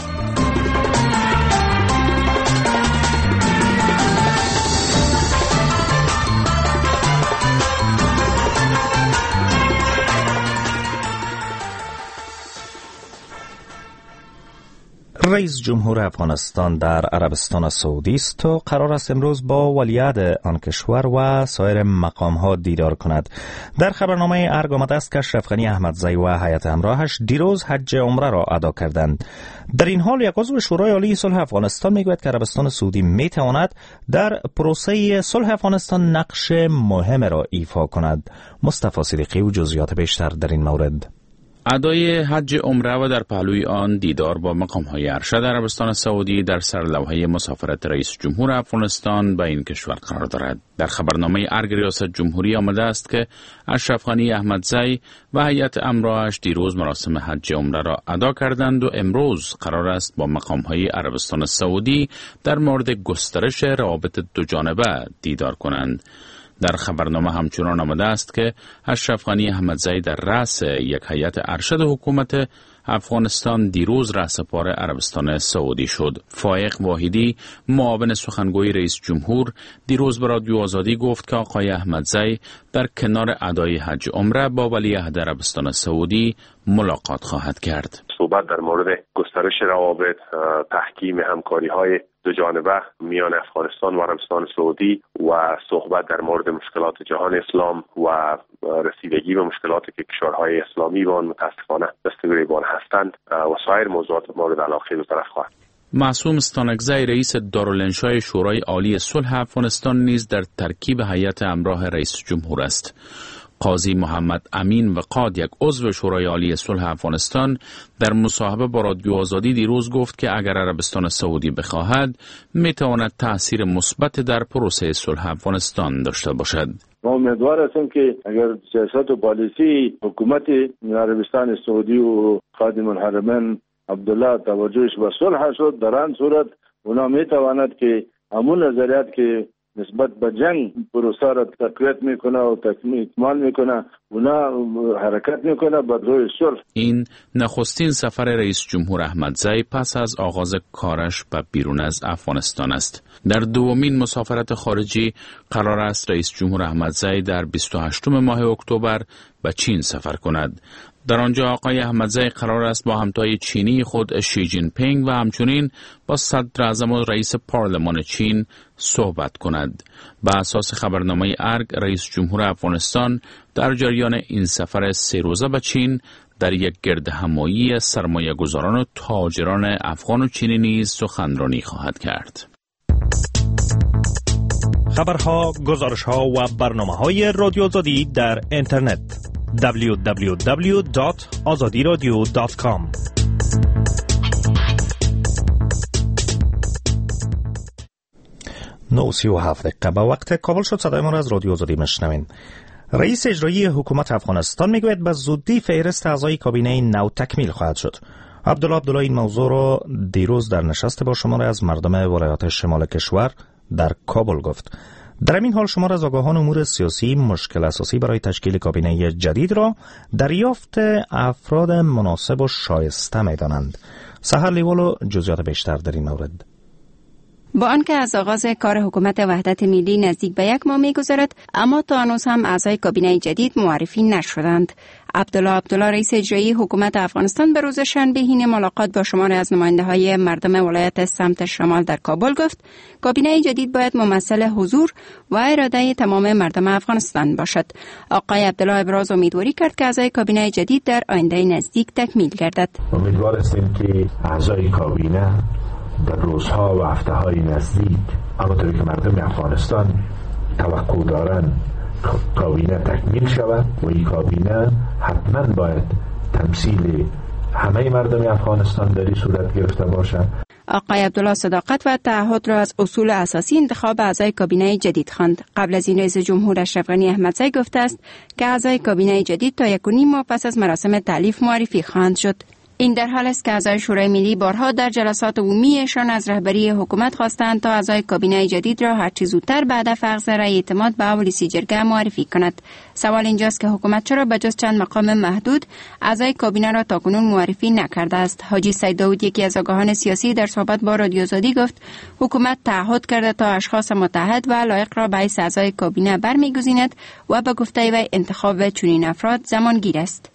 رئیس جمهور افغانستان در عربستان سعودی است و قرار است امروز با ولیعهد آن کشور و سایر مقام‌ها دیدار کند. در خبرنامه ارگ آمده است که اشرف غنی احمدزی و هیئت همراهش دیروز حج عمره را ادا کردند. در این حال یک عضو شورای عالی صلح افغانستان میگوید که عربستان سعودی میتواند در پروسه صلح افغانستان نقش مهم را ایفا کند. مصطفی صدیقی و جزئیات بیشتر در این مورد. ادای حج عمره و در پهلوی آن دیدار با مقام‌های ارشد عربستان سعودی در سرلوحه مسافرت رئیس جمهور افغانستان به این کشور قرار دارد. در خبرنامه ارگ ریاست جمهوری آمده است که اشرف غنی احمدزی و هیئت همراهش دیروز مراسم حج عمره را ادا کردند و امروز قرار است با مقام‌های عربستان سعودی در مورد گسترش روابط دوجانبه دیدار کنند. در خبرنامه همچنان آمده است که اشرف غنی احمدزی در رأس یک هیئت ارشد حکومت افغانستان دیروز رهسپار عربستان سعودی شد. فائق واحدی معاون سخنگوی رئیس جمهور دیروز به رادیو آزادی گفت که آقای احمدزی در کنار ادای حج عمره با ولیعهد عربستان سعودی ملاقات خواهد کرد. صحبت در مورد گسترش روابط، تحکیم همکاری‌های دو جانبه میان افغانستان و عربستان سعودی و صحبت در مورد مشکلات جهان اسلام و رسیدگی به مشکلاتی که کشورهای اسلامی با آن متاسفانه دستگیربان هستند و سایر موضوعات مورد علاقه دو طرف خواهد. معصوم استانکزی رئیس دارالانشای شورای عالی صلح افغانستان نیز در ترکیب هیئت همراه رئیس جمهور است. قاضی محمد امین وقاد، یک عضو شورای عالی صلح افغانستان، در مصاحبه با رادیو آزادی دیروز گفت که اگر عربستان سعودی بخواهد میتواند تأثیر مثبت در پروسه صلح افغانستان داشته باشد. ما امیدوار هستیم که اگر سیاست و پالیسی حکومت عربستان سعودی و خادم الحرمین عبدالله توجهش به صلح شد، در آن صورت اونا میتواند که همون نظریات که نسبت به جنگ پروسه را تقویت میکنه و اکمال میکنه اونا حرکت میکنه به روی صلح. این نخستین سفر رئیس جمهور احمدزی پس از آغاز کارش به بیرون از افغانستان است. در دومین مسافرت خارجی قرار است رئیس جمهور احمدزی در بیست و هشتم ماه اکتبر به چین سفر کند. در آنجا آقای احمدزی قرار است با همتای چینی خود شی جین پینگ و همچنین با صدر اعظم و رئیس پارلمان چین صحبت کند. به اساس خبرنامه ارگ، رئیس جمهور افغانستان در جریان این سفر سه روزه به چین در یک گردهمایی سرمایه گذاران و تاجران افغان و چینی نیز سخنرانی خواهد کرد. خبرها، گزارشها و برنامه‌های رادیو آزادی در اینترنت دبلیو دبلیو دبلیو دات آزادی رادیو دات کام. نه سی و هفت دقیقه به وقت کابل شد. صدای ما را از رادیو آزادی میشنوین. رئیس اجرایی حکومت افغانستان میگوید به زودی فهرست اعضای کابینه نو تکمیل خواهد شد. عبدالله عبدالله این موضوع را دیروز در نشست با شمار از مردم ولایات شمال کشور در کابل گفت. در این حال شمار از آگاهان امور سیاسی مشکل اساسی برای تشکیل کابینه جدید را دریافت افراد مناسب و شایسته می‌دانند. سحر لیوالو جزئیات بیشتر در این مورد. با آنکه از آغاز کار حکومت وحدت ملی نزدیک به یک ماه می‌گذرد، اما تا هنوز هم اعضای کابینه جدید معرفی نشدند. عبدالله عبدالله رئیس اجرایی حکومت افغانستان به روز شنبه حین ملاقات با شمار از نماینده‌های مردم ولایت سمت شمال در کابل گفت کابینه جدید باید ممثل حضور و اراده تمام مردم افغانستان باشد. آقای عبدالله ابراز امیدواری کرد که اعضای کابینه جدید در آینده نزدیک تکمیل گردد. امیدوار هستیم که اعضای کابینه در روزها و هفته‌های نزدیک همانطور که مردم افغانستان توقع دارند کابینه تکمیل شود و این کابینه حتما باید تمثیل همه مردم افغانستان در این صورت گرفته باشد. آقای عبدالله صداقت و تعهد را از اصول اساسی انتخاب اعضای کابینه جدید خواند. قبل از این رئیس جمهور اشرف غنی احمدزی گفته است که اعضای کابینه جدید تا یک و نیم ماه پس از مراسم تالیف معرفی خواهند شد. این در حال است که اعضای شورای ملی بارها در جلسات عمومیشان از رهبری حکومت خواستند تا اعضای کابینه جدید را هرچه زودتر بعد از اخذ رأی اعتماد به رئیس جرگه معرفی کند. سوال اینجاست که حکومت چرا به جز چند مقام محدود اعضای کابینه را تاکنون معرفی نکرده است. حاجی سید داود، یکی از آگاهان سیاسی، در صحبت با رادیو آزادی گفت حکومت تعهد کرده تا اشخاص متعهد و لایق را به حیث اعضای کابینه برمیگزیند و به گفته وی انتخاب چنین افراد زمانگیر است.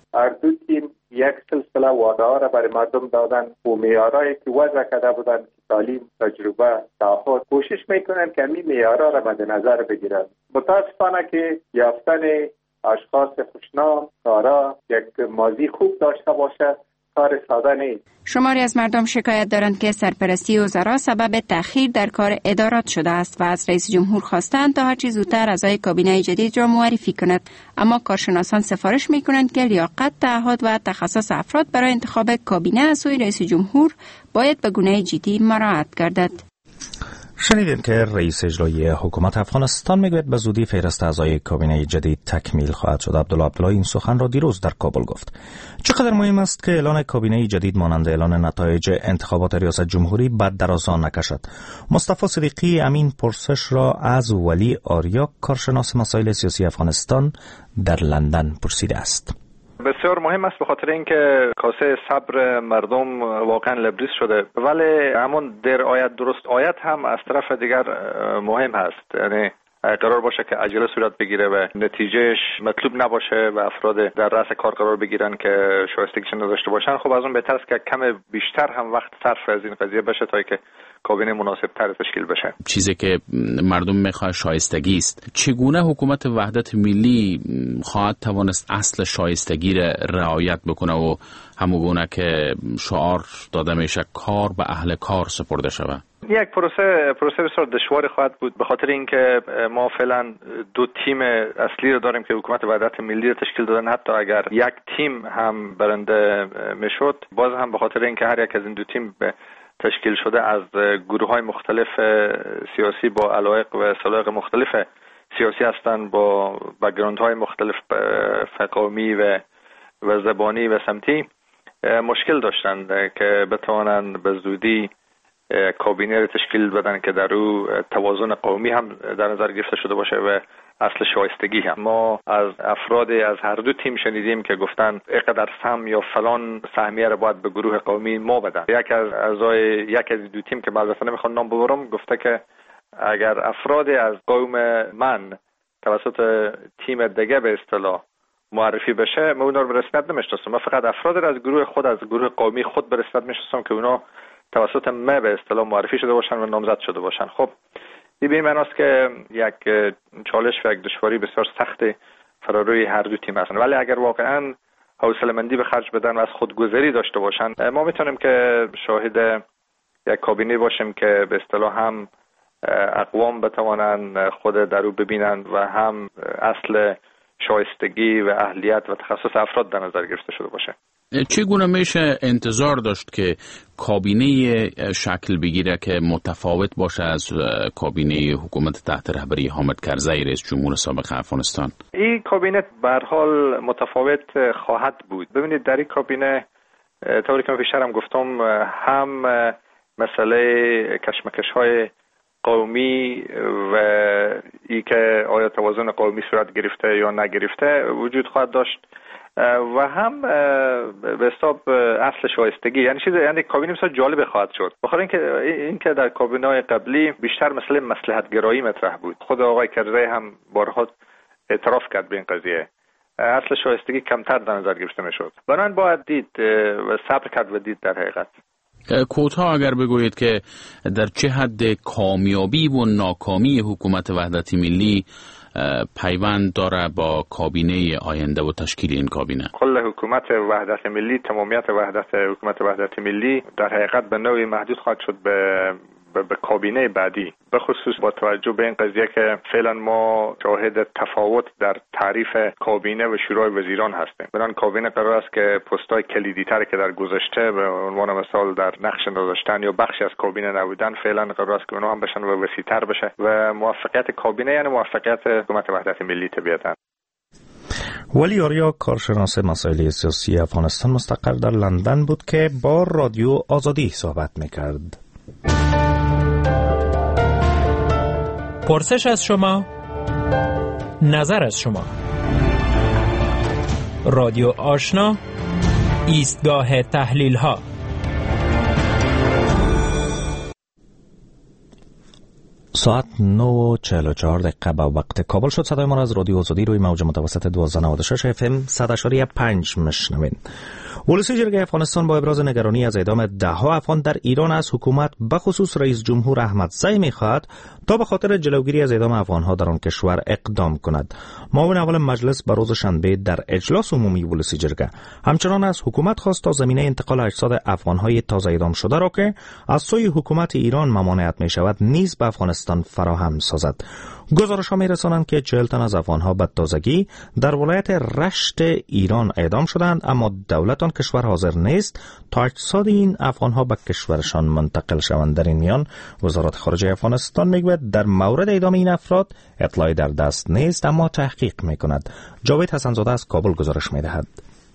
یک سلسله وعده ها را برای مردم دادن و معیارهایی که وضع کرده بودند که تعلیم، تجربه، تعهد، کوشش میکنند که این معیارها را مد نظر بگیرند. متاسفانه که یافتن اشخاص خوشنام، کارا، یک ماضی خوب داشته باشه کار ساده نیست. شماری از مردم شکایت دارند که سرپرستی وزرا سبب تأخیر در کار ادارات شده است و از رئیس جمهور خواستند تا هرچی زودتر اعضای کابینه جدید را معرفی کند. اما کارشناسان سفارش می‌کنند که لیاقت، تعهد و تخصص افراد برای انتخاب کابینه از سوی رئیس جمهور باید به گونه جدی مراعات گردد. شنیدیم که رئیس اجرایی حکومت افغانستان میگوید به زودی فهرست اعضای کابینه جدید تکمیل خواهد شد. عبدالله عبدالله این سخن را دیروز در کابل گفت. چقدر مهم است که اعلان کابینه جدید مانند اعلان نتایج انتخابات ریاست جمهوری بر درازا نکشد. مصطفی صدیقی امین پرسش را از ولی آریا، کارشناس مسائل سیاسی افغانستان، در لندن پرسیده است. بسیار مهم است به خاطر اینکه کاسه صبر مردم واقعا لبریز شده، ولی همون در آیت درست آیت هم از طرف دیگر مهم هست. یعنی قرار باشه که عجله صورت بگیره و نتیجهش مطلوب نباشه و افراد در رأس کار قرار بگیرن که شایستگیش نداشته باشن. خب از اون بهتر است که کم بیشتر هم وقت صرف از این قضیه بشه تا که کابینه مناسب تر تشکیل بشه. چیزی که مردم میخواد شایستگی است. چگونه حکومت وحدت ملی خواهد توانست اصل شایستگی را رعایت بکنه و همونگونه که شعار داده میشه کار به اهل کار سپرده شود؟ یک پروسه پروسه بسیار دشواری خواهد بود به خاطر اینکه ما فعلا دو تیم اصلی رو داریم که حکومت وحدت ملی رو تشکیل دادن. حتی اگر یک تیم هم برنده میشد، باز هم به خاطر اینکه هر یک از این دو تیم تشکیل شده از گروه‌های مختلف سیاسی با علایق و سلایق مختلف سیاسی هستند، با بک‌گراندهای مختلف قومی و و زبانی و سمتی، مشکل داشتند که بتوانند به زودی کابینه رو تشکیل بدن که در او توازن قومی هم در نظر گرفته شده باشه و اصل شایستگی هم. ما از افراد از هر دو تیم شنیدیم که گفتن اینقدر سهم یا فلان سهمیه رو باید به گروه قومی ما بدن. یک از اعضای یک از دو تیم که البته نمیخوام نام ببرم گفته که اگر افراد از قوم من توسط تیم دیگه به اصطلاح معرفی بشه، من اونا رو به رسمیت نمیشناسم. من فقط افراد از گروه خود از گروه قومی خود به رسمیت میشناسم که اونا توسط ما به اصطلاح معرفی شده باشن و نامزد شده باشن. خب این به معنی است که یک چالش و یک دشواری بسیار سخت فراروی هر دو تیم هستند، ولی اگر واقعا حوصله‌مندی به خرج بدن و از خودگذری داشته باشن، ما میتونیم که شاهد یک کابینه باشیم که به اصطلاح هم اقوام بتوانند خود در او ببینند و هم اصل شایستگی و اهلیت و تخصص افراد در نظر گرفته شده باشه. چگونه میشه انتظار داشت که کابینه شکل بگیره که متفاوت باشه از کابینه حکومت تحت رهبری حامد کرزی رئیس جمهور سابق افغانستان؟ این کابینه به هر حال متفاوت خواهد بود. ببینید در این کابینه طوری که من پیشتر هم گفتم، هم مسئله کشمکش‌های قومی و ای که آیا توازن قومی صورت گرفته یا نگرفته وجود خواهد داشت و هم به حساب اصل شایستگی. یعنی چیز یعنی کابینه بسیار جالب خواهد شد. بخاطر اینکه اینکه در کابینه‌های قبلی بیشتر مسئله مصلحت گرایی مطرح بود. خود آقای کرزی هم بارها اعتراف کرد به این قضیه. اصل شایستگی کمتر در نظر گرفته میشد. بنابراین باید دید و صبر کرد و دید در حقیقت. کوتاه اگر بگویید که در چه حد کامیابی و ناکامی حکومت وحدت ملی پیوند داره با کابینه آینده و تشکیل این کابینه؟ کل حکومت وحدت ملی، تمامیت وحدت حکومت وحدت ملی در حقیقت به نوعی محدود خواهد شد به به کابینه بعدی، به خصوص با توجه به این قضیه که فعلا ما شاهد تفاوت در تعریف کابینه و شورای وزیران هستیم. بنابراین کابینه قرار است که پست‌های کلیدی تری که در گذشته به عنوان مثال در نقش نداشتن یا بخشی از کابینه نبودن، فعلا قرار است که اونها هم بشن و وسیع‌تر بشه و موفقیت کابینه یعنی موفقیت حکومت وحدت ملی طبیعتاً. ولی آریا کارشناس مسائل سیاسی افغانستان مستقر در لندن بود که با رادیو آزادی صحبت می‌کرد. پرسش از شما، نظر از شما. رادیو آشنا، ایستگاه تحلیل ها. ساعت نه و چهل و چهار دقیقه به وقت کابل شد. صدای ما را از رادیو آزادی روی موج متوسط دوازده و نود و شش اف ام صد و پنج میشنوین. ولسی جرگه افغانستان با ابراز نگرانی از اعدام ده ها افغان در ایران از حکومت به خصوص رئیس جمهور احمدزی می‌خواهد تا به خاطر جلوگیری از اعدام افغان‌ها در آن کشور اقدام کند. معاون اول مجلس به روز شنبه در اجلاس عمومی ولسی جرگه همچنان از حکومت خواست تا زمینه انتقال اجساد افغان‌های تازه اعدام شده را که از سوی حکومت ایران ممانعت می‌شود نیز به افغانستان فراهم سازد. گزارش‌ها می‌رسانند که چهل تن از افغان‌ها به تازگی در ولایت رشت ایران اعدام شدند، اما دولت آن کشور حاضر نیست تا اجساد این افغان‌ها به کشورشان منتقل شوند. در این میان وزارت خارجه افغانستان میگوید در مورد اعدام این افراد اطلاعی در دست نیست اما تحقیق می‌کند. جاوید حسن‌زاده از کابل گزارش می‌دهد.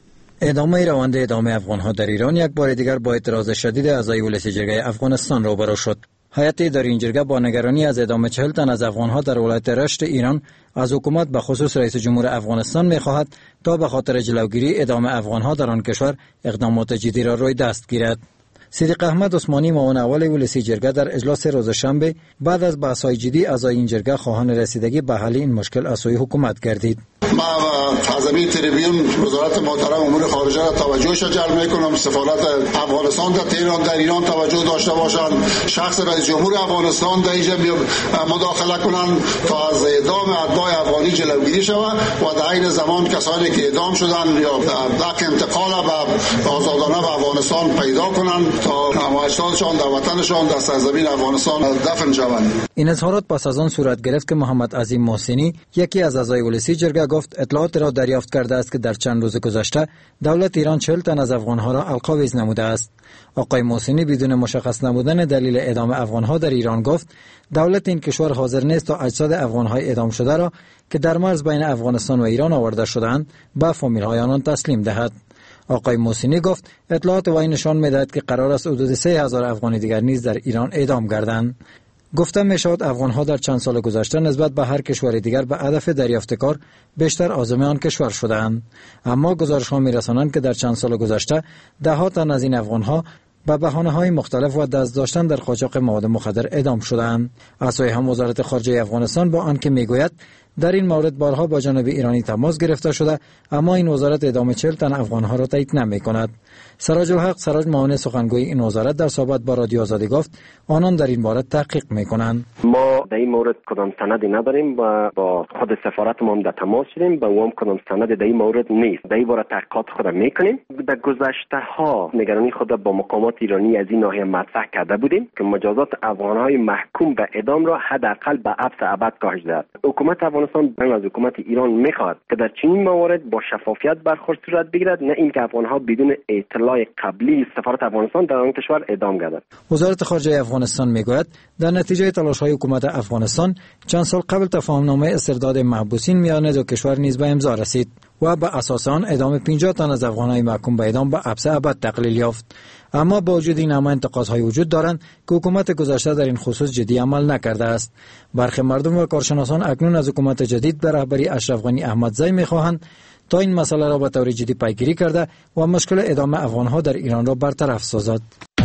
ادامه روند اعدام افغان‌ها در ایران یک بار دیگر با اعتراض شدید اعضای ولسی جرگه افغانستان روبرو شد. هیئت اداری این جرگه با نگرانی از اعدام چهل تن از افغان‌ها در ولایت رشت ایران از حکومت به خصوص رئیس جمهور افغانستان می‌خواهد تا به خاطر جلوگیری اعدام افغان‌ها در آن کشور اقدامات جدی را روی دست گیرد. صدیق احمد عثمانی معاون اول ولسی جرگه در اجلاس روز شنبه بعد از بحث‌های جدی اعضای این جرگه خواهان رسیدگی به حل این مشکل از سوی حکومت گردید. ما از این تریبیون وزارت محترم امور خارجه را توجهش جلب میکنم. سفارت افغانستان در تهران در ایران توجه داشته باشند. شخص رئیس جمهور افغانستان در اینجا مداخله کنند تا از اعدام اتباع افغانی جلوگیری شود و در عین زمان کسانی که اعدام شدند یا دق انتقال به آزادانه به افغانستان پیدا کنند تا اجسادشان در وطنشان در سرزمین افغانستان دفن شوند. این اظهارات پس از آن صورت گرفت که محمد عظیم محسنی یکی از اعضای ولسی جرگه گفت اطلاعات را دریافت کرده است که در چند روز گذشته دولت ایران چهل تن از افغان‌ها را القاویز نموده است. آقای محسنی بدون مشخص نمودن دلیل اعدام افغان‌ها در ایران گفت دولت این کشور حاضر نیست تا اجساد افغان‌های اعدام شده را که در مرز بین افغانستان و ایران آورده شده‌اند به فامیل‌های آنان تسلیم دهد. آقای محسنی گفت اطلاعات وی نشان می‌دهد که قرار است حدود سه هزار افغانی دیگر نیز در ایران اعدام گردند. گفتم میشود افغان‌ها در چند سال گذشته نسبت به هر کشور دیگر به هدف دریافت کار بیشتر عازم آن کشور شدند، اما گزارش‌ها می‌رسانند که در چند سال گذشته ده ها تن از این افغان‌ها به بهانه‌های مختلف و دست داشتن در قاچاق مواد مخدر اعدام شدند. از سوی هم وزارت خارجه افغانستان با آنکه میگوید در این مورد بارها با جانب ایرانی تماس گرفته شده، اما این وزارت اعدام چهل تن افغان‌ها را تایید نمی‌کند. سراج الحق سراج معاون سخنگوی این وزارت در صحبت با رادیو آزادی گفت آنان در این مورد تحقیق می‌کنند. ما در این مورد کدام سندی نداریم و با خود سفارت ما هم در تماس شدیم و هم کدام سندی در این مورد نیست. در این باره تحقیقات خود می‌کنیم. در گذشته ها نگرانی خود با مقامات ایرانی از این ناحیه مطرح کرده بودیم که مجازات افغان‌های محکوم به اعدام را حداقل به حبس ابد کاهش دهد. حکومت افغانستان از حکومت ایران می‌خواهد که در چنین موارد با شفافیت برخورد صورت بگیرد، نه اینکه افغان‌ها بدون اطلاع قبلی سفارت افغانستان در آن کشور اعدام گردند. وزارت خارجه افغانستان میگوید در نتیجه تلاش‌های حکومت افغانستان چند سال قبل تفاهمنامه استرداد محبوسین میان دو کشور نیز به امضا رسید و به اساس آن اعدام پنجاه تن از افغان‌های محکوم به اعدام به حبس ابد تقلیل یافت. اما با وجود این همه انتقادهای وجود دارند که حکومت گذشته در این خصوص جدی عمل نکرده است. برخی مردم و کارشناسان اکنون از حکومت جدید به رهبری اشرف غنی احمدزی می‌خواهند تا این مسئله را به طور جدی پیگیری کرده و مشکل اعدام افغان‌ها در ایران را برطرف سازد.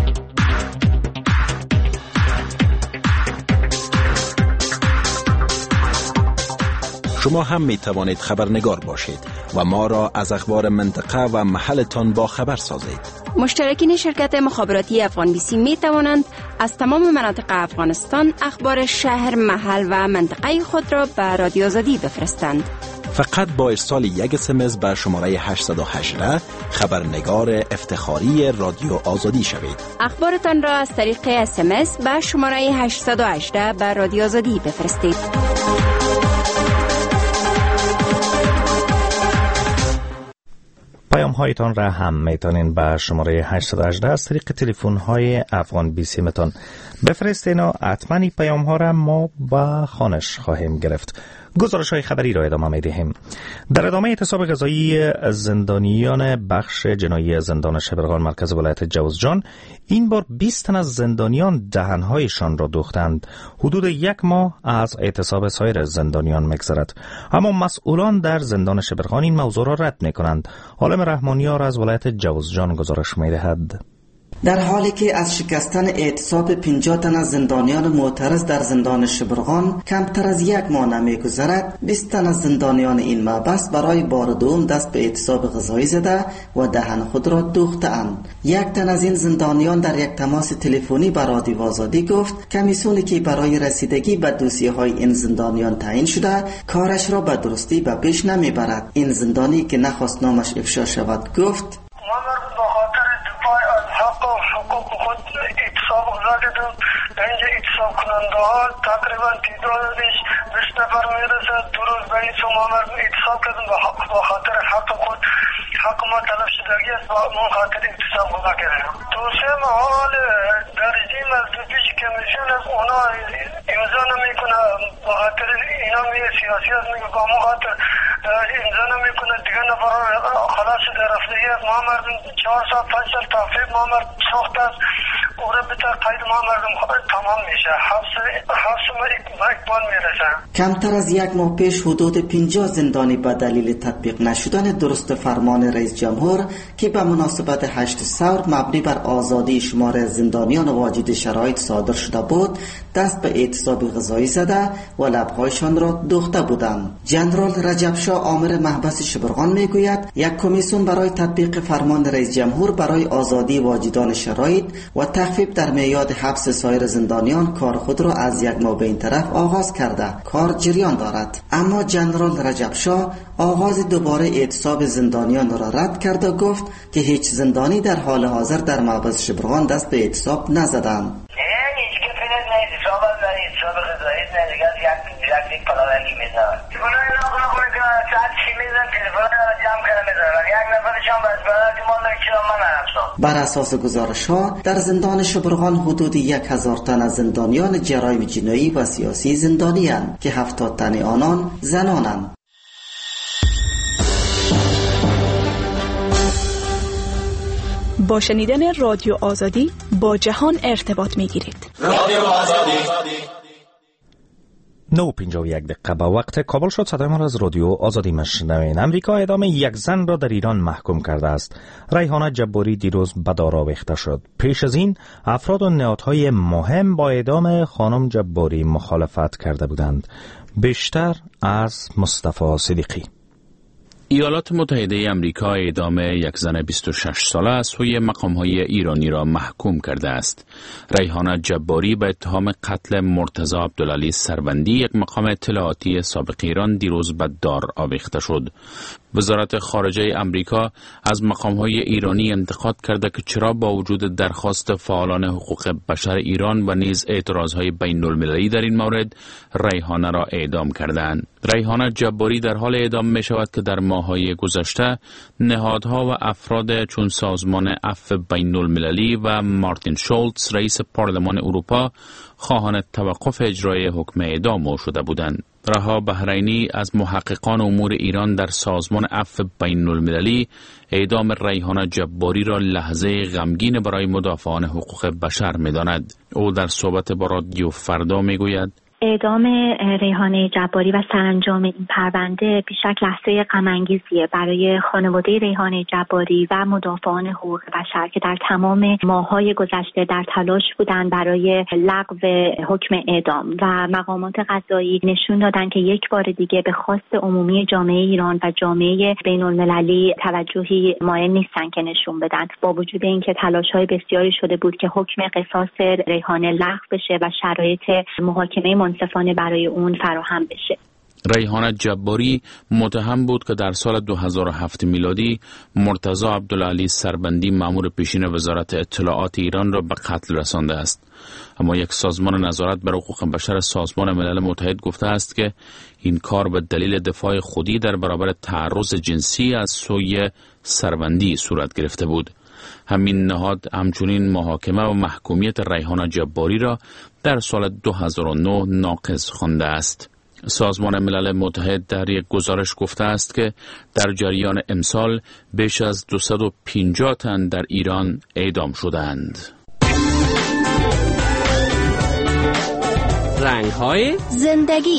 شما هم می توانید خبرنگار باشید و ما را از اخبار منطقه و محلتان با خبر سازید. مشترکین شرکت مخابراتی افغان بی سی می توانند از تمام مناطق افغانستان اخبار شهر، محل و منطقه خود را به رادیو آزادی بفرستند. فقط با ارسال یک اسمس به شماره هشت یک هشت خبرنگار افتخاری رادیو آزادی شوید. اخبارتان را از طریق اسمس به شماره هشت یک هشت به رادیو آزادی بفرستید. پیام هایتان را هم میتونین به شماره هشت یک هشت از طریق تلفن های افغان بی سی متان بفرستین و حتما پیام ها را ما به خانش خواهیم گرفت. گزارش های خبری را ادامه می دهیم. در ادامه اعتصاب غذایی زندانیان بخش جنایی زندان شبرغان مرکز ولایت جوزجان، این بار بیست تن از زندانیان دهنهایشان را دوختند. حدود یک ماه از اعتصاب سایر زندانیان می‌گذرد، اما مسئولان در زندان شبرغان این موضوع را رد می‌کنند. عالم رحمانیار از ولایت جوزجان گزارش می‌دهد. در حالی که از شکستن اعتصاب پنجاه تن از زندانیان معترض در زندان شبرغان کمتر از یک ماه نمی‌گذرد، بیست تن از زندانیان این محبس برای بار دوم دست به اعتصاب غذایی زده و دهن خود را دوخته‌اند. یک تن از این زندانیان در یک تماس تلفنی با رادیو آزادی گفت کمیسیونی که برای رسیدگی به دوسیه‌های این زندانیان تعیین شده کارش را به درستی به پیش نمیبرد. این زندانی که نخواست نامش افشا شود گفت اعتصاب زدیدم. اینجا اعتصاب کننده ها تقریبا تعدادش بیست نفر میرسد. دو روز به این سو ما مردم اعتصاب کردیم با خاطر حق خود. حق ما طلب شدگی است، با من خاطر اعتصاب خدا کردیم. توصیم حال در رژیم از دو پیش کمیسیون است، اونا امضا نمیکنه با خاطر اینا میگه سیاسی است، میگه با ما خاطر امضا نمیکنه دیگه نفر خلاص شده رفتگی است. ما مردم چهار سال پنج سال تخفیف ما مرد ساخت است، او را بتر قید ما مردم تمام میشه. حبس حبس ما اکبال میرسه. کمتر از یک ماه پیش حدود پنجاه زندانی به دلیل تطبیق نشدن درست فرمان رئیس جمهور که به مناسبت هشت ثور مبنی بر آزادی شمار زندانیان واجد شرایط صادر شده بود دست به اعتصاب غذایی زده و لب‌هایشان را دوخته بودند. جنرال رجب شاه آمر محبس شبرغان میگوید یک کمیسیون برای تطبیق فرمان رئیس جمهور برای آزادی واجدان شرایط و تخفیف در میعاد حبس سایر زندانیان کار خود را از یک ماه به این طرف آغاز کرده. کار جریان دارد، اما جنرال رجب شاه آغاز دوباره اعتصاب زندانیان را رد کرد و گفت که هیچ زندانی در حال حاضر در محبس شبرغان دست به اعتصاب نزدند. بر اساس گزارش ها در زندان شبرغان حدود یک هزار تن از زندانیان جرایم جنایی و سیاسی زندانی اند که هفتاد تن آنان زنانند. با شنیدن رادیو آزادی با جهان ارتباط می گیرید. رادیو آزادی نو پنجاه و یک دقیقه به وقت کابل شد. صدای ما از رادیو آزادی مشنوین. امریکا اعدام یک زن را در ایران محکوم کرده است. ریحانه جباری دیروز به دار آویخته شد. پیش از این افراد و نهادهای مهم با اعدام خانم جباری مخالفت کرده بودند. بیشتر از مصطفی صدیقی. ایالات متحده امریکا اعدام یک زن بیست و شش ساله از سوی مقام‌های ایرانی را محکوم کرده است. ریحانه جباری به اتهام قتل مرتضی عبدالعلی سروندی، یک مقام اطلاعاتی سابق ایران، دیروز به دار آویخته شد. وزارت خارجه امریکا از مقام‌های ایرانی انتقاد کرده که چرا با وجود درخواست فعالان حقوق بشر ایران و نیز اعتراضهای بین المللی در این مورد ریحانه را اعدام کردند. ریحانه جباری در حال اعدام می شود که در ماه‌های گذشته نهادها و افراد چون سازمان عفو بین المللی و مارتین شولتز رئیس پارلمان اروپا خواهان توقف اجرای حکم اعدام شده بودند. رها بحرینی از محققان امور ایران در سازمان عفو بین المللی اعدام ریحانه جباری را لحظه غمگین برای مدافعان حقوق بشر می‌داند. او در صحبت با رادیو فردا می‌گوید: اعدام ریحانه جباری و سرانجام این پرونده بیشک لحظه غم انگیزیه برای خانواده ریحانه جباری و مدافعان حقوق بشر که در تمام ماه‌های گذشته در تلاش بودند برای لغو حکم اعدام و مقامات قضایی نشون دادن که یک بار دیگه به خواست عمومی جامعه ایران و جامعه بین‌المللی توجهی مایل نیستن که نشون بدن، با وجود اینکه تلاش‌های بسیاری شده بود که حکم قصاص ریحانه لغو بشه و شرایط محاکمه منصفانه برای اون فراهم بشه. ریحانه جباری متهم بود که در سال دو هزار و هفت میلادی مرتضی عبدالعلی سربندی مأمور پیشین وزارت اطلاعات ایران را به قتل رسانده است. اما یک سازمان نظارت بر حقوق بشر سازمان ملل متحد گفته است که این کار به دلیل دفاع خودی در برابر تعرض جنسی از سوی سربندی صورت گرفته بود. همین نهاد همچنین محاکمه و محکومیت ریحانه جباری را در سال دو هزار و نه ناقض خوانده است. سازمان ملل متحد در یک گزارش گفته است که در جریان امسال بیش از دویست و پنجاه تن در ایران اعدام شدند. رنگ‌های زندگی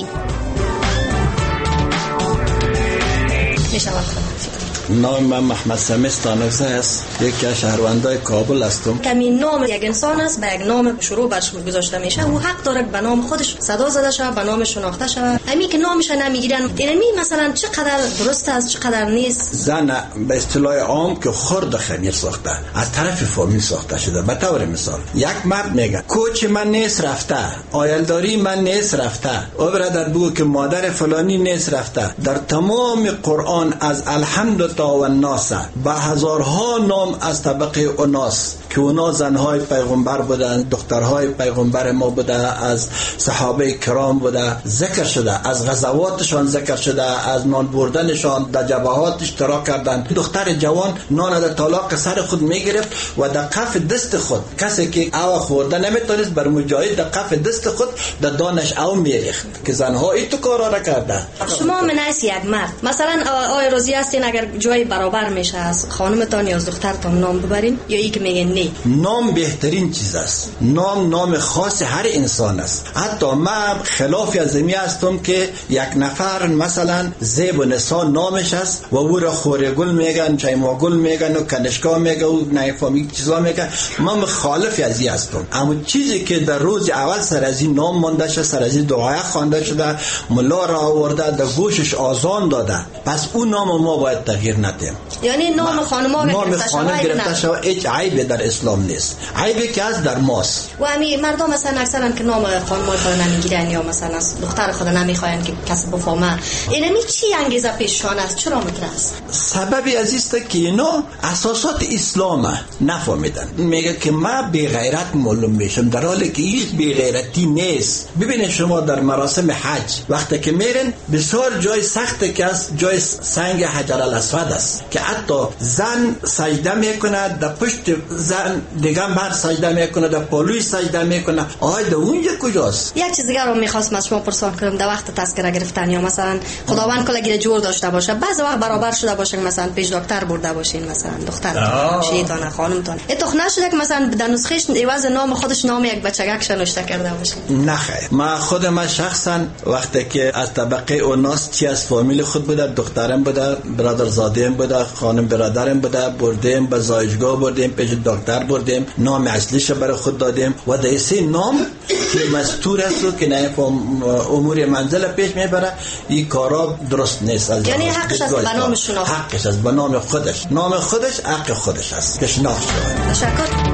نام من محمد سمی ستانکزی است. یکی از شهروندای کابل هستم. کمی نام یک انسان است به یک نام شروع برش گذاشته میشه و حق داره به نام خودش صدا زده شه، به نام شناخته شه. همین که نامش نمیگیرن اینمی مثلا چقدر درست است چقدر نیست. زن به اصطلاح عام که خرد خمیر ساخته از طرف فامیل ساخته شده. به طور مثال یک مرد میگه کوچ من نیست رفته، آیلداری من نیست رفته، او برادر بگو که مادر فلانی نیست رفته. در تمام قرآن از الحمد تا و الناس با هزارها نام از طبقه اوناس که اونا زنهای پیغمبر بودن، دخترهای پیغمبر ما بوده، از صحابه کرام بوده، ذکر شده، از غزواتشان ذکر شده، از نان بردنشان در جبهات اشتراک کردن. دختر جوان نان در طلاق سر خود میگرفت و در کف دست خود کسی که او خورده نمیتونست بر مجاهد در کف دست خود در دانش او میریخت که زنها ایتو کارا را کرده. شما منعس یک مرد مثلا آی روزی هستین اگر جای برابر میشه از خانمتان یا از دخترتان نام ببرین یا ای که میگن نه؟ نام بهترین چیز است. نام نام خاص هر انسان است. حتی من خلافی از زمین هستم که یک نفر مثلا زیب و نسان نامش است و او را خورگل میگن، چایماگل میگن و کنشکا میگن و نایفامی چیزا میگن. من مخالفی از این هستم. اما چیزی که در روز اول سر از این نام مانده شده، سر از این دعای خوانده شده، ملا را آورده در گوشش آزان داده، پس اون نام ما باید تغییر ندیم. یعنی نام خانم‌ها نام خانم گرفته شود هیچ عیبی در اسلام نیست. عیبی که از در ماست. و همین مردم مثلا اکثرا که نام خانم‌ها خود نمیگیرن یا مثلا دختر خود نمیخواین که کسی بفهمه، اینمی چی انگیزه پیششان است؟ چرا میتونه است؟ سببی از است که اینا اساسات اسلام نفهمیدن. میگه که ما بی غیرت معلوم میشم در حالی که هیچ بی غیرتی نیست. ببینید شما در مراسم حج وقتی که میرن بسیار جای سخته که از جای سنگ حجر الاسود است که حتی زن سجده میکنه در پشت زن دیگه مرد سجده میکنه، در پالوی سجده میکنه. آهای در اونجا کجاست؟ یک چیز دیگه رو میخواستم از شما پرسان کنم. در وقت تذکره گرفتن یا مثلا خداوند کلا گیر جور داشته باشه، بعضی وقت برابر شده باشه مثلا پیش دکتر برده باشین، مثلا دختر شیطان خانمتون اتخ نشده که مثلا در نسخهش عوض نام خودش نام یک بچگک نوشته کرده باشه؟ نه خیر. ما خودم شخصا وقتی که از طبقه اوناس چی از فامیل خود بوده، دخترم بوده، برادرزاده‌ام بوده، خانم برادرم بوده، بردیم به زایجگاه بردیم، پیش دکتر بردیم، نام اصلیش برای خود دادیم و در سه نام که مستور است و که نه امور منزل پیش میبره، این کارا درست نیست. از یعنی حقش از به نام شناخت، حقش از به نام خودش، نام خودش حق خودش است که شناخت شود. تشکر.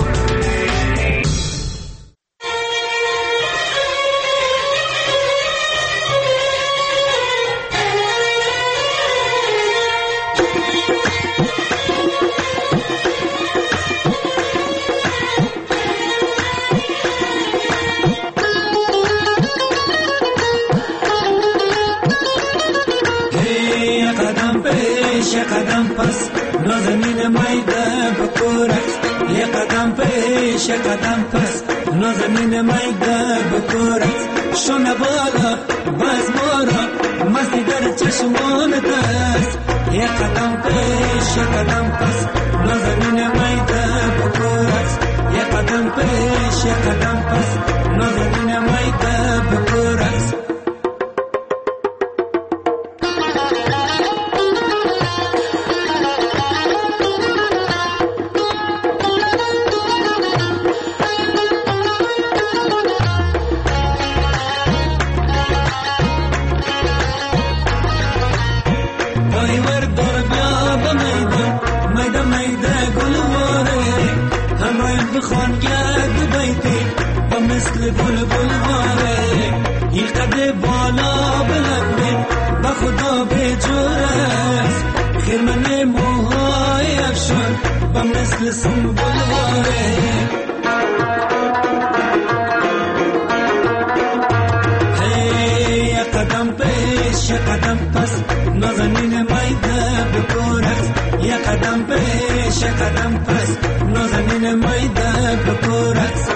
قدم پس نازنین میده بکورت شونه بالا باز مارا مستی در چشمان دست یک قدم پیش یک قدم پس نازنین میده بکورت یک قدم پیش یک قدم پس نازنین میده بکورت مثل بل بل واره این قد بالا بلنده با خدا به جور است خیمن موهای افشان و مثل سنبل واره هی قدم پیش قدم پس نازنین میده بکورست یک قدم پیش قدم پس نازنین میده بکورست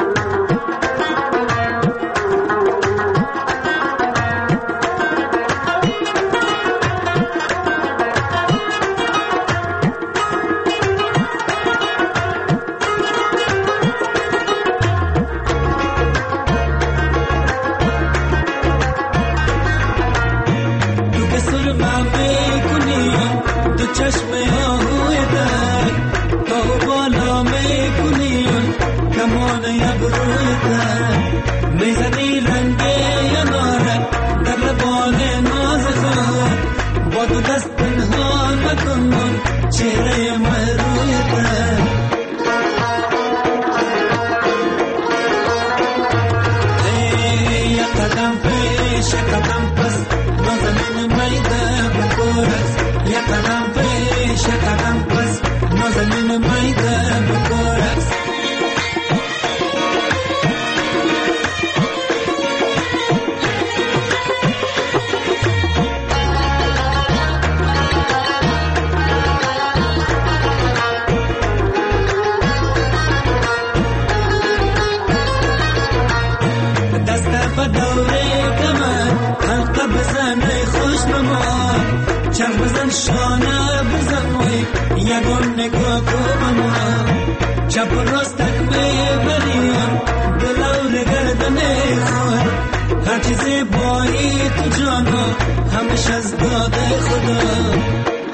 چپ راست تک میبریم دلور گردن خود هر چیز بایی تو جانا همش از داده خدا